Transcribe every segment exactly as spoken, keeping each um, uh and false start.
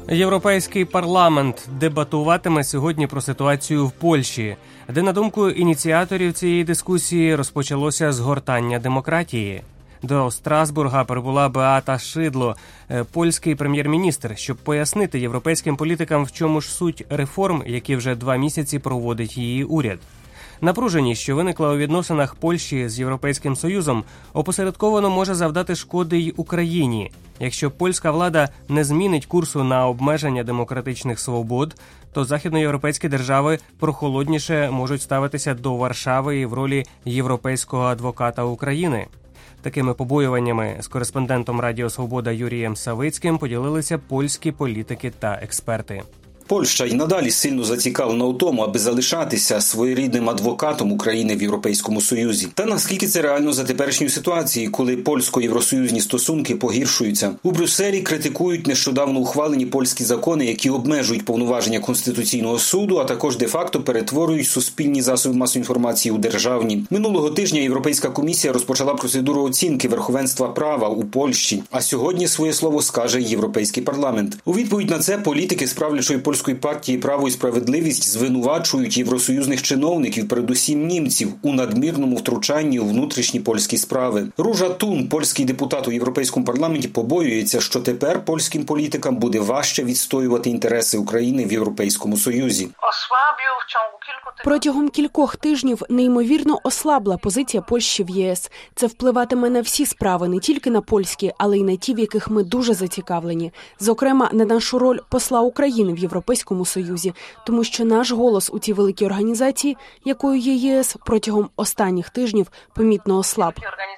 Європейський парламент дебатуватиме сьогодні про ситуацію в Польщі, де, на думку ініціаторів цієї дискусії, розпочалося згортання демократії. До Страсбурга прибула Беата Шидло, польський прем'єр-міністр, щоб пояснити європейським політикам, в чому ж суть реформ, які вже два місяці проводить її уряд. Напруженість, що виникла у відносинах Польщі з Європейським Союзом, опосередковано може завдати шкоди й Україні. Якщо польська влада не змінить курсу на обмеження демократичних свобод, то західноєвропейські держави прохолодніше можуть ставитися до Варшави в ролі європейського адвоката України. Такими побоюваннями з кореспондентом Радіо Свобода Юрієм Савицьким поділилися польські політики та експерти. Польща й надалі сильно зацікавлена у тому, аби залишатися своєрідним адвокатом України в Європейському Союзі. Та наскільки це реально за теперішньої ситуації, коли польсько-євросоюзні стосунки погіршуються? У Брюсселі критикують нещодавно ухвалені польські закони, які обмежують повноваження Конституційного суду, а також де-факто перетворюють суспільні засоби масової інформації у державні. Минулого тижня Європейська комісія розпочала процедуру оцінки верховенства права у Польщі, а сьогодні своє слово скаже Європейський парламент. У відповідь на це політики з правлячої польської Польської партії «Право і справедливість» звинувачують євросоюзних чиновників, передусім німців, у надмірному втручанні у внутрішні польські справи. Ружа Тун, польський депутат у Європейському парламенті, побоюється, що тепер польським політикам буде важче відстоювати інтереси України в Європейському Союзі. Протягом кількох тижнів неймовірно ослабла позиція Польщі в ЄС. Це впливатиме на всі справи, не тільки на польські, але й на ті, в яких ми дуже зацікавлені. Зокрема, на нашу роль посла України в Європейському Союзі, тому що наш голос у цій великій організації, якою є ЄС, протягом останніх тижнів помітно ослаб.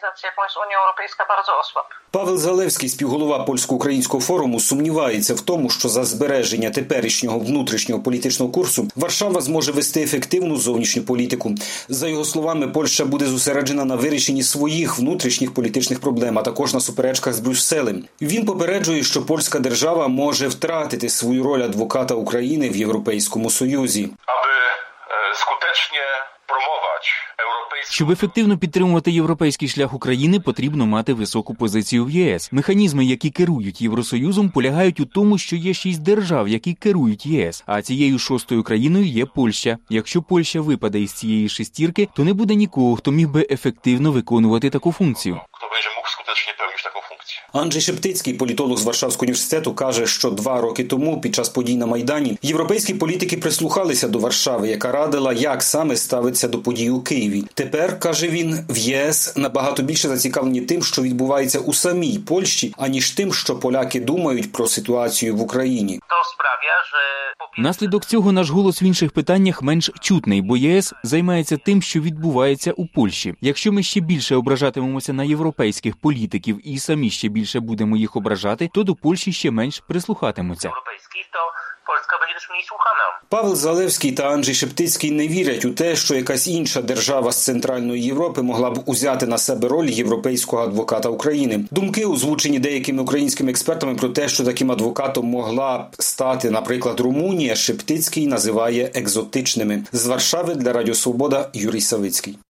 Павел Залевський, співголова Польсько-Українського форуму, сумнівається в тому, що за збереження теперішнього внутрішнього політичного курсу Варшава зможе вести ефективну зовнішню політику. За його словами, Польща буде зосереджена на вирішенні своїх внутрішніх політичних проблем, а також на суперечках з Брюсселем. Він попереджує, що польська держава може втратити свою роль адвоката України в Європейському Союзі. Аби скутечно промовати європейську... Щоб ефективно підтримувати європейський шлях України, потрібно мати високу позицію в ЄС. Механізми, які керують Євросоюзом, полягають у тому, що є шість держав, які керують ЄС, а цією шостою країною є Польща. Якщо Польща випаде із цієї шестірки, то не буде нікого, хто міг би ефективно виконувати таку функцію. Хто буде міг скутечно виконувати таку функцію? Анджей Шептицький, політолог з Варшавського університету, каже, що два роки тому, під час подій на Майдані, європейські політики прислухалися до Варшави, яка радила, як саме ставиться до подій у Києві. Тепер, каже він, в ЄС набагато більше зацікавлені тим, що відбувається у самій Польщі, аніж тим, що поляки думають про ситуацію в Україні. Наслідок цього наш голос в інших питаннях менш чутний, бо ЄС займається тим, що відбувається у Польщі. Якщо ми ще більше ображатимемося на європейських політиків і самі ще більше будемо їх ображати, то до Польщі ще менш прислухатимуться. Павел Залевський та Анджей Шептицький не вірять у те, що якась інша держава з Центральної Європи могла б узяти на себе роль європейського адвоката України. Думки, озвучені деякими українськими експертами про те, що таким адвокатом могла б стати, наприклад, Румунія, Шептицький називає екзотичними. З Варшави для Радіо Свобода Юрій Савицький.